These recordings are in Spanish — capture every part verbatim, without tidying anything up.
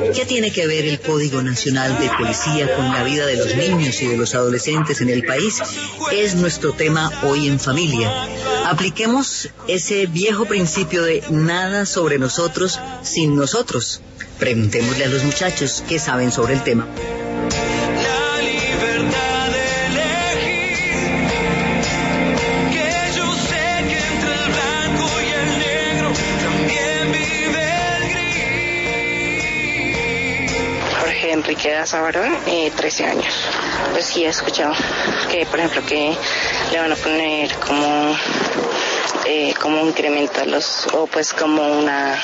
¿Qué tiene que ver el Código Nacional de Policía con la vida de los niños y de los adolescentes en el país? Es nuestro tema hoy en familia. Apliquemos ese viejo principio de nada sobre nosotros sin nosotros. Preguntémosle a los muchachos qué saben sobre el tema. Enrique Azabarón, eh, trece años. Pues sí he escuchado que, por ejemplo, que le van a poner como eh, como incrementarlos o pues como una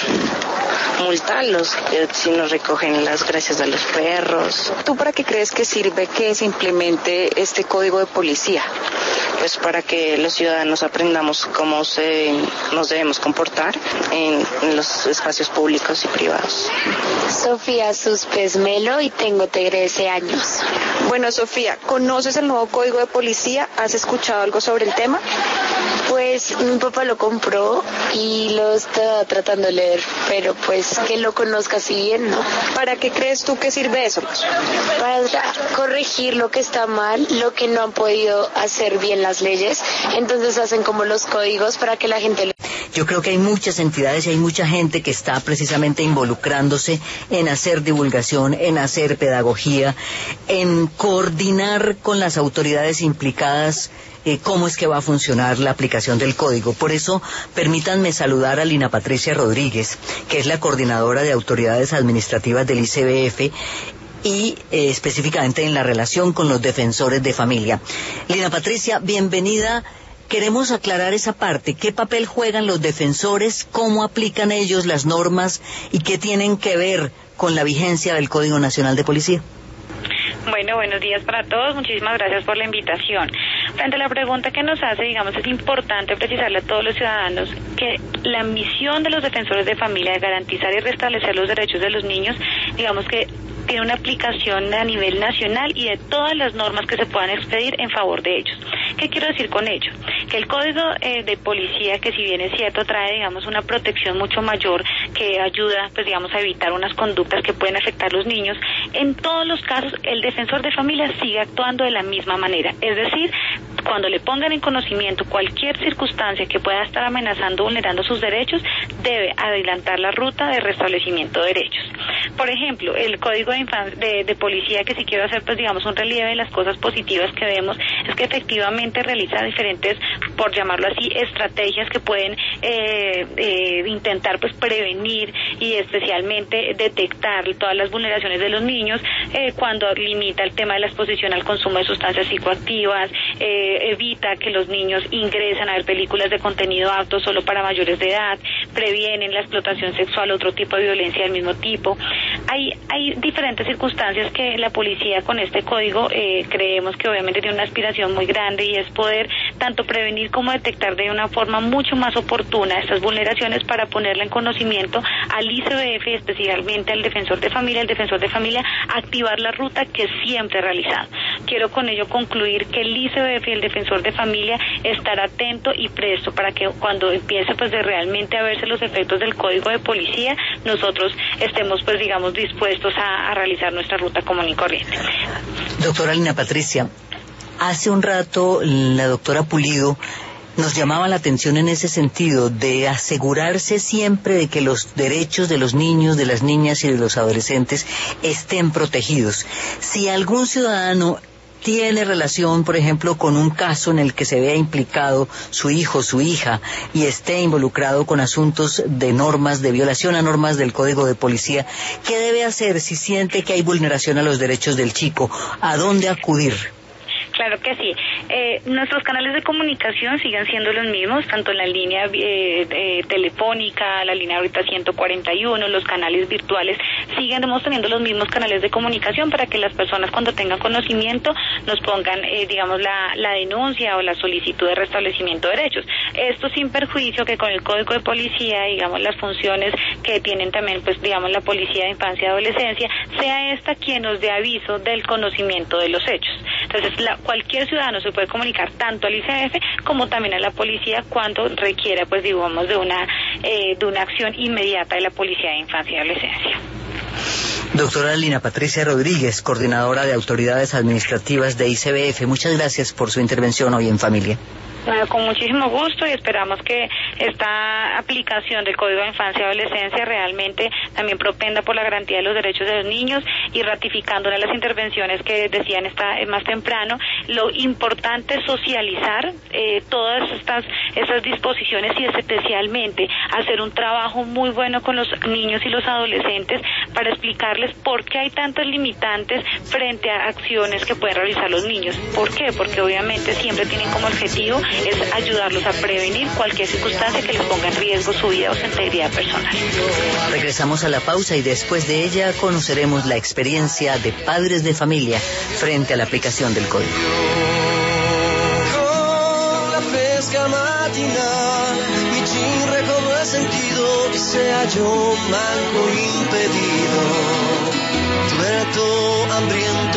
multa los eh, si no recogen las gracias de los perros. ¿Tú para qué crees que sirve que se implemente este código de policía? Pues para que los ciudadanos aprendamos cómo se, nos debemos comportar en, en los espacios públicos y privados. Sofía Suspes Melo y tengo trece años. Bueno, Sofía, ¿conoces el nuevo código de policía? ¿Has escuchado algo sobre el tema? Pues mi papá lo compró y lo está tratando de leer, pero pues que lo conozca así bien, ¿no? ¿Para qué crees tú que sirve eso? Para corregir lo que está mal, lo que no han podido hacer bien las leyes, entonces hacen como los códigos para que la gente lo... Yo creo que hay muchas entidades y hay mucha gente que está precisamente involucrándose en hacer divulgación, en hacer pedagogía, en coordinar con las autoridades implicadas eh, cómo es que va a funcionar la aplicación del código. Por eso, permítanme saludar a Lina Patricia Rodríguez, que es la coordinadora de autoridades administrativas del I C B F, y eh, específicamente en la relación con los defensores de familia. Lina Patricia, bienvenida. Queremos aclarar esa parte. ¿Qué papel juegan los defensores? ¿Cómo aplican ellos las normas? ¿Y qué tienen que ver con la vigencia del Código Nacional de Policía? Bueno, buenos días para todos. Muchísimas gracias por la invitación. Frente a la pregunta que nos hace, digamos, es importante precisarle a todos los ciudadanos que la misión de los defensores de familia de garantizar y restablecer los derechos de los niños, digamos que tiene una aplicación a nivel nacional y de todas las normas que se puedan expedir en favor de ellos. ¿Qué quiero decir con ello? Que el Código eh, de Policía, que si bien es cierto, trae, digamos, una protección mucho mayor que ayuda, pues, digamos, a evitar unas conductas que pueden afectar a los niños, en todos los casos el defensor de familia sigue actuando de la misma manera. Es decir, cuando le pongan en conocimiento cualquier circunstancia que pueda estar amenazando o vulnerando sus derechos, debe adelantar la ruta de restablecimiento de derechos. Por ejemplo, el Código de, Infan- de, de Policía, que si quiero hacer, pues, digamos, un relieve de las cosas positivas que vemos, es que efectivamente realiza diferentes, por llamarlo así, estrategias que pueden eh, eh, intentar, pues, prevenir y especialmente detectar todas las vulneraciones de los niños, eh, cuando limita el tema de la exposición al consumo de sustancias psicoactivas, eh, evita que los niños ingresen a ver películas de contenido apto solo para mayores de edad, previenen la explotación sexual, otro tipo de violencia del mismo tipo. Hay, hay diferentes circunstancias que la policía con este código eh, creemos que obviamente tiene una aspiración muy grande, y es poder tanto prevenir como detectar de una forma mucho más oportuna estas vulneraciones para ponerla en conocimiento al I C B F y especialmente al defensor de familia, el defensor de familia activar la ruta que siempre ha realizado. Quiero con ello concluir que el I C B F y el defensor de familia estará atento y presto para que cuando empiece, pues, de realmente a verse los efectos del Código de Policía, nosotros estemos, pues, digamos, dispuestos a, a realizar nuestra ruta común y corriente. Doctora Lina Patricia, hace un rato la doctora Pulido nos llamaba la atención en ese sentido de asegurarse siempre de que los derechos de los niños, de las niñas y de los adolescentes estén protegidos. Si algún ciudadano tiene relación, por ejemplo, con un caso en el que se vea implicado su hijo, su hija, y esté involucrado con asuntos de normas, de violación a normas del Código de Policía, ¿qué debe hacer si siente que hay vulneración a los derechos del chico? ¿A dónde acudir? Claro que sí. Eh, nuestros canales de comunicación siguen siendo los mismos, tanto en la línea eh, eh, telefónica, la línea ahorita ciento cuarenta y uno, los canales virtuales, seguimos teniendo los mismos canales de comunicación para que las personas, cuando tengan conocimiento, nos pongan, eh, digamos, la, la denuncia o la solicitud de restablecimiento de derechos. Esto sin perjuicio que con el Código de Policía, digamos, las funciones que tienen también, pues, digamos, la Policía de Infancia y Adolescencia, sea esta quien nos dé aviso del conocimiento de los hechos. Entonces, la, cualquier ciudadano se puede comunicar tanto al I C B F como también a la policía cuando requiera, pues, digamos, de una eh, de una acción inmediata de la Policía de Infancia y Adolescencia. Doctora Lina Patricia Rodríguez, coordinadora de autoridades administrativas de I C B F, muchas gracias por su intervención hoy en Familia. Bueno, con muchísimo gusto, y esperamos que esta aplicación del Código de Infancia y Adolescencia realmente también propenda por la garantía de los derechos de los niños, y ratificando una de las intervenciones que decían esta, más temprano, lo importante es socializar eh, todas estas, estas disposiciones, y especialmente hacer un trabajo muy bueno con los niños y los adolescentes para explicarles por qué hay tantas limitantes frente a acciones que pueden realizar los niños. ¿Por qué? Porque obviamente siempre tienen como objetivo es ayudarlos a prevenir cualquier circunstancia que les ponga en riesgo su vida o su integridad personal. Regresamos a la pausa y después de ella conoceremos la experiencia de padres de familia frente a la aplicación del código. Con la fresca matinal, mi jean recobró el sentido y se halló manco impedido, tuerto, hambriento